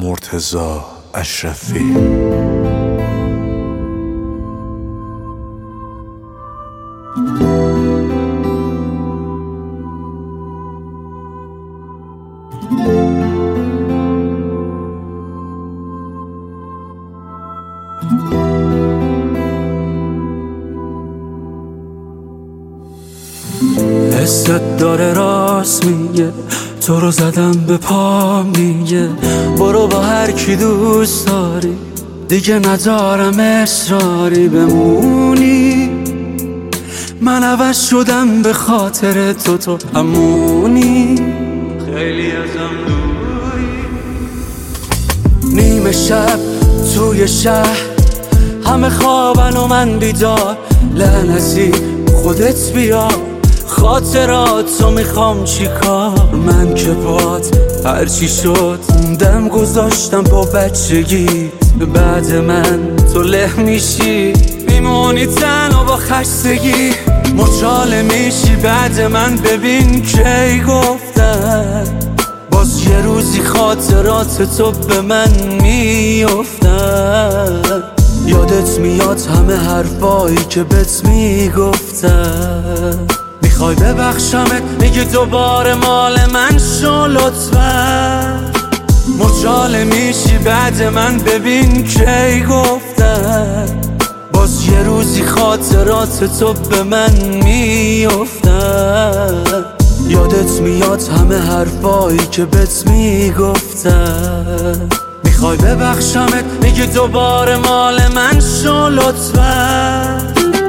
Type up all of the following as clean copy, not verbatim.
مرتضی اشرفی. حست داره راست میگه، تو رو زدم به پام دیگه، برو با هر کی دوست داری، دیگه ندارم اصراری بمونی. من عوض شدم به خاطر تو همونی، خیلی ازم دوری. نیمه شب توی شهر همه خوابن و من بیدار، لعنتی خودت بیا، خاطراتو میخوام چیکار. من که باد هرچی شد دم گذاشتم با بچگی، بعد من تو له میشی میمونی تنها با خستگی. مچاله میشی بعد من، ببین کی گفتن باز یه روزی خاطرات تو به من میافتن. یادت میاد همه حرفایی که بهت میگفتن، میخوای ببخشمت میگی دوباره مال من شو لطفا. مچاله میشی بعد من، ببین کی گفتن باز یه روزی خاطرات تو به من میافتن. یادت میاد همه حرفایی که بهت میگفتن، میخوای ببخشمت میگی دوباره مال من شو لطفا.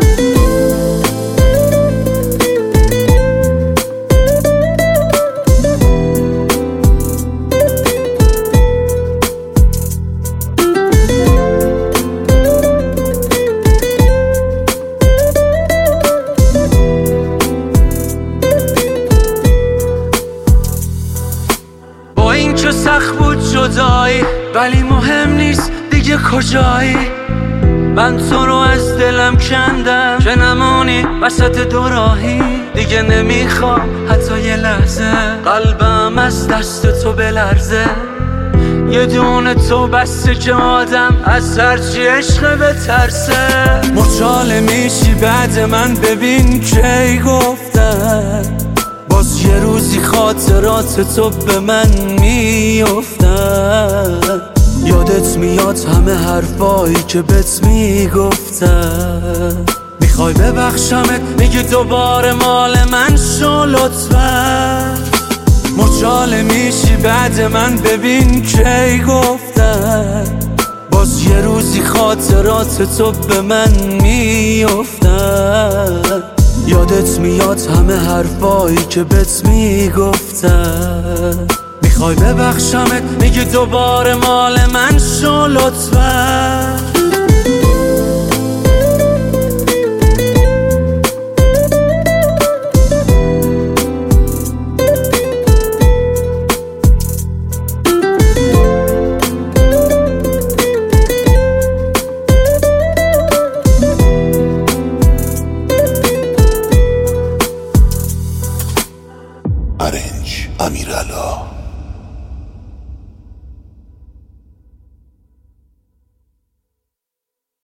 این که سخت بود جدایی، ولی مهم نیست دیگه کجایی. من تو رو از دلم کندم که نمونی وسط دوراهی. دیگه نمیخوام حتی یه لحظه قلبم از دست تو بلرزه. یه دونه تو بسته که آدم از هرچی عشق بترسه. مچاله میشی بعد من، ببین کی گفتن باز یه روزی خاطرات تو به من میافتن. یادت میاد همه حرفایی که بهت میگفتن، میخوای ببخشمت میگی دوباره مال من شو لطفا. مچاله میشی بعد من، ببین کی گفتن باز یه روزی خاطرات تو به من میافتن. یادت میاد همه حرفایی که بهت میگفتن، میخوای ببخشمت میگی دوباره مال من شو لطفا.